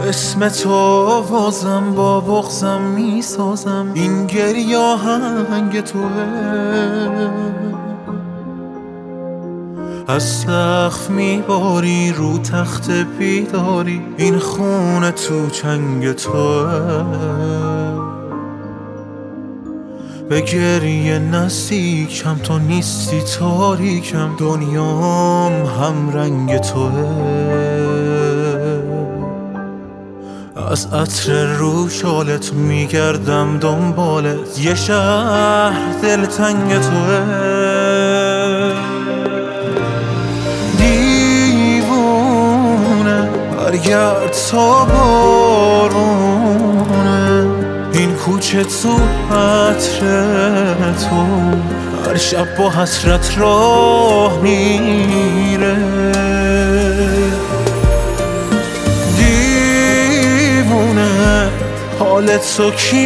اسم تو بازم با بغضم میسازم، این گریه آهنگ توه. از سقف میباری رو تخت بیداری، این خونه تو چنگ توه. به گریه نزدیکم، تو نیستی تاریکم، دنیام هم رنگ توه. از عطر رو شالت میگردم دنبالت، یه شهر دلتنگ توه. دیوونه برگرد تا بارونه، این کوچه تو عطر تو هر شب با حسرت راه میره. حالت کی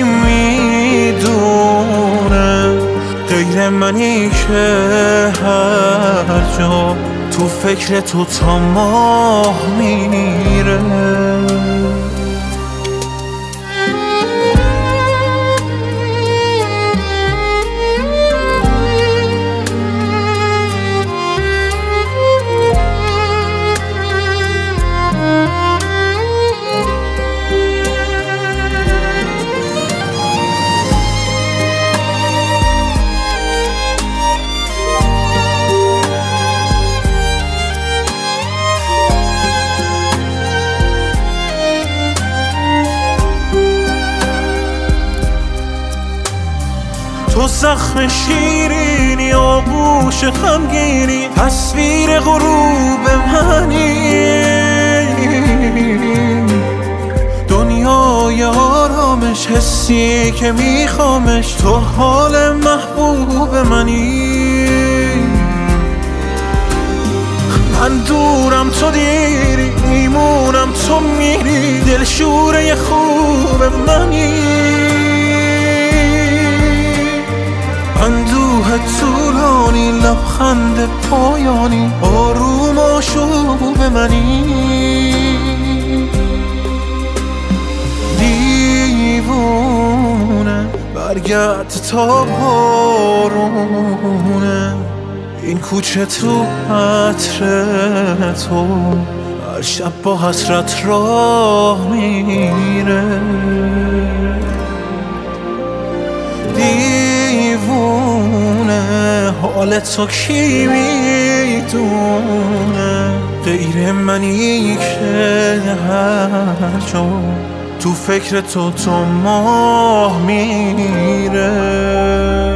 میدونه غیر منی که هر جا تو فکر تو تا ماه میره. تو زخم شیرینی، آغوش غمگینی، تصویر غروب منی. دنیای آرامش، حسی که میخوامش، تو حال محبوب منی. من دورم تو دیری، میمونم تو میری، دلشوره خوب منی. اندوه طولانی، لبخند پایانی، آروم آشوب منی. دیوونه برگرد تا بارونه، این کوچه تو عطر تو هر شب با حسرت راه میره. دیوونه حالت کی میدونه غیر منی که هر جا تو فکر تو ماه میره.